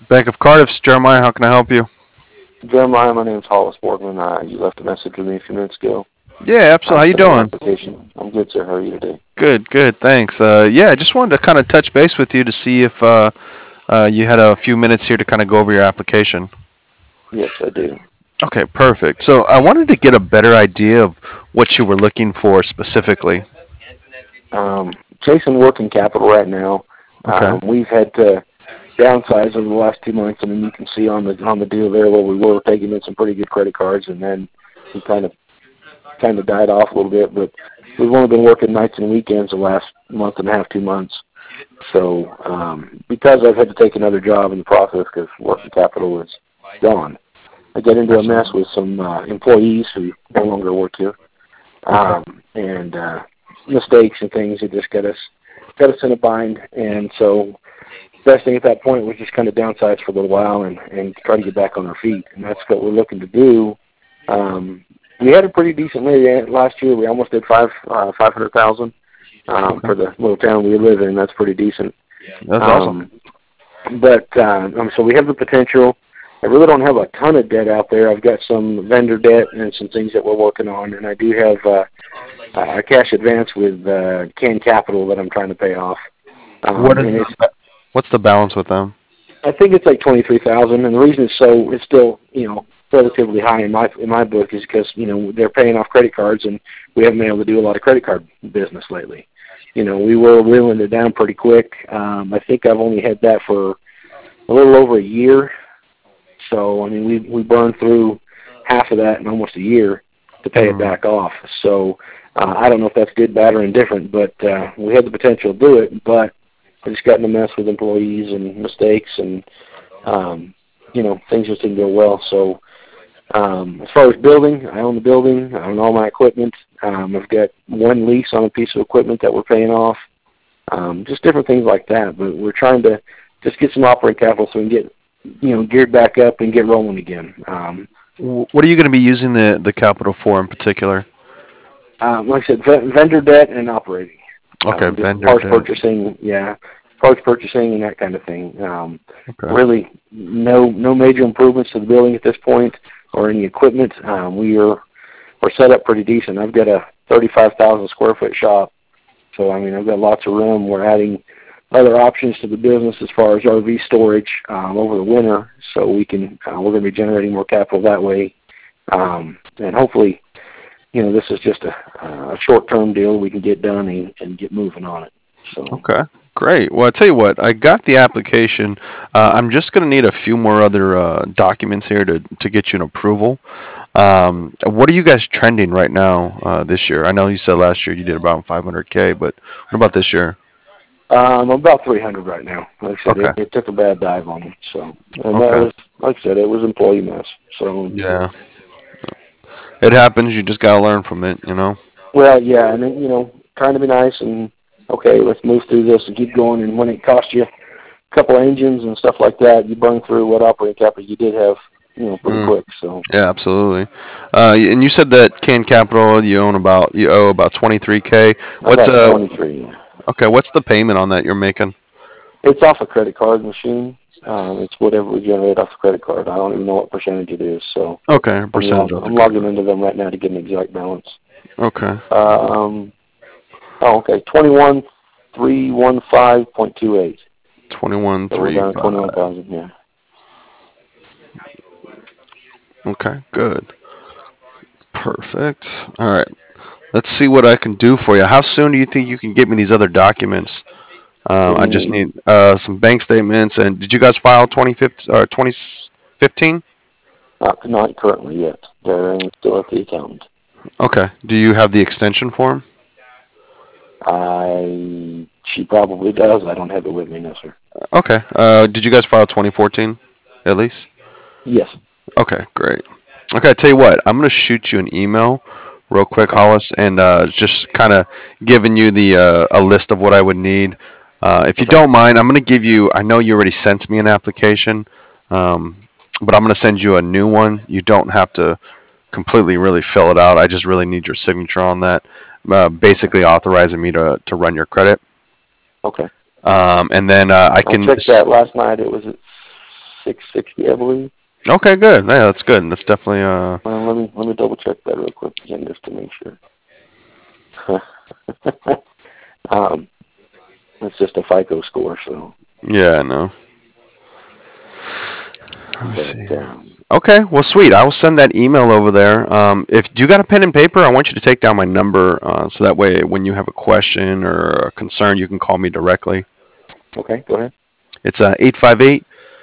Bank of Cardiff's Jeremiah. How can I help you? Jeremiah, my name's Hollis Borgman. You left a message with me a few minutes ago Yeah, absolutely. How you concerning an doing? application. I'm good, sir. How are you today? Good, good. Thanks. Yeah, I just wanted to kind of touch base with you to see if you had a few minutes here to kind of go over your application. Yes, I do. Okay, perfect. So I wanted to get a better idea of what you were looking for specifically. Chasing working capital right now. Okay. We've had to downsize over the last 2 months. I mean, you can see on the deal there where we were taking in some pretty good credit cards, and then we kind of died off a little bit. But we've only been working nights and weekends the last month and a half, 2 months. So because I've had to take another job in the process because working capital is gone, I get into a mess Absolutely. with some employees who no longer work here, Okay. and mistakes and things that just got us in a bind. And so best thing at that point was just kind of downsize for a little while and try to get back on our feet. And that's what we're looking to do. We had a pretty decent year last year. We almost did 500,000 Okay. for the little town we live in. That's pretty decent. That's awesome. Um, but so we have the potential. I really don't have a ton of debt out there. I've got some vendor debt and some things that we're working on, and I do have a cash advance with Can Capital that I'm trying to pay off. What is And it's what's the balance with them? I think it's like 23,000, and the reason it's still relatively high in my book is because they're paying off credit cards, and we haven't been able to do a lot of credit card business lately. We were wheeling it down pretty quick. I think I've only had that for a little over a year. So I mean, we burned through half of that in almost a year to pay it Hmm. back off. So I don't know if that's good, bad, or indifferent, but we had the potential to do it. But I just got in a mess with employees and mistakes, and things just didn't go well. So as far as building, I own the building. I own all my equipment. I've got one lease on a piece of equipment that we're paying off. Just different things like that. But we're trying to just get some operating capital so we can get geared back up and get rolling again. What are you going to be using the capital for in particular? Like I said, vendor debt and operating. Okay, Just vendor parts debt. purchasing, yeah, parts purchasing and that kind of thing. Okay. Really, no major improvements to the building at this point or any equipment. We're set up pretty decent. I've got a 35,000 square foot shop, so I mean I've got lots of room. We're adding other options to the business as far as RV storage over the winter, so we're going to be generating more capital that way, and hopefully, this is just a short-term deal we can get done and get moving on it. So Okay. Great. Well, I tell you what, I got the application. I'm just going to need a few more other documents here to get you an approval. What are you guys trending right now this year? I know you said last year you did about 500K, but what about this year? I'm about 300 right now. Like I said, Okay. it took a bad dive on me. So, and that Okay. was, like I said, it was employee mess. So, Yeah. It happens. You just got to learn from it, you know? well, yeah, and then, trying to be nice and okay, let's move through this and keep going. And when it costs you a couple engines and stuff like that, you burn through what operating capital you did have, pretty Mm, quick. So, yeah, absolutely. And you said that Can Capital you owe about 23K. What's about 23. okay, what's the payment on that you're making? It's off a credit card machine. It's whatever we generate off the credit card. I don't even know what percentage it is. So, Okay, percentage of the I'm credit logging card. into them right now to get an exact balance. Okay. Um, oh, okay, 21315.28. So we're down to 21,350. 21,000. Yeah. Okay, good. Perfect. All right. Let's see what I can do for you. How soon do you think you can get me these other documents? What do I you just need? need some bank statements. And did you guys file 2015 or 2015? Not currently yet. They're still at the accountant. Okay. Do you have the extension form? She probably does. I don't have it with me, no, sir. Okay. Did you guys file 2014 at least? Yes. Okay, great. Okay, I tell you what, I'm gonna shoot you an email real quick, Okay. Hollis, and just kind of giving you the a list of what I would need. If you Okay. don't mind, I'm gonna give you. I know you already sent me an application, um, but I'm gonna send you a new one. You don't have to completely really fill it out. I just really need your signature on that, Okay. basically authorizing me to run your credit. Okay. And then I I can. checked that last night. It was at $660, I believe. Okay, good. Yeah, that's good. That's definitely Well, let me double check that real quick again just to make sure. um, it's just a FICO score, so. yeah, I know. Let me But see. Okay, well, sweet. I will send that email over there. If do you got a pen and paper, I want you to take down my number so that way when you have a question or a concern, you can call me directly. okay, go ahead. It's 858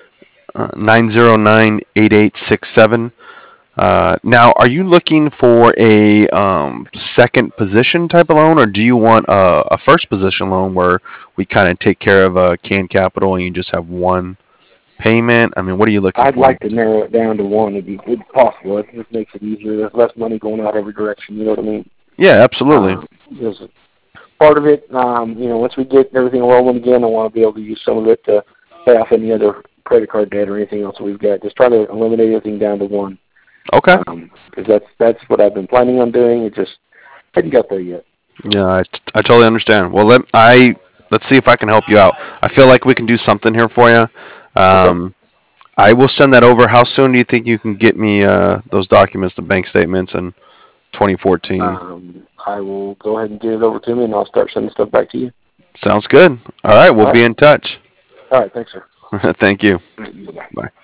909 8867. Now, are you looking for a second position type of loan, or do you want a first position loan where we kind of take care of canned capital and you just have one payment? I mean, what are you looking I'd for? like to narrow it down to one if possible. It just makes it easier. There's less money going out every direction. You know what I mean? Yeah, absolutely. There's part of it. Once we get everything rolling again, I want to be able to use some of it to pay off any other credit card debt or anything else we've got. Just try to eliminate everything down to one. Okay. Because that's what I've been planning on doing. It just hadn't got there yet. Yeah, I totally understand. Well, let's see if I can help you out. I feel like we can do something here for you. Okay. I will send that over. How soon do you think you can get me those documents, the bank statements, and 2014? I will go ahead and get it over to me, and I'll start sending stuff back to you. Sounds good. All right, we'll All be right. in touch. All right. Thanks, sir. Thank you. Bye. Bye.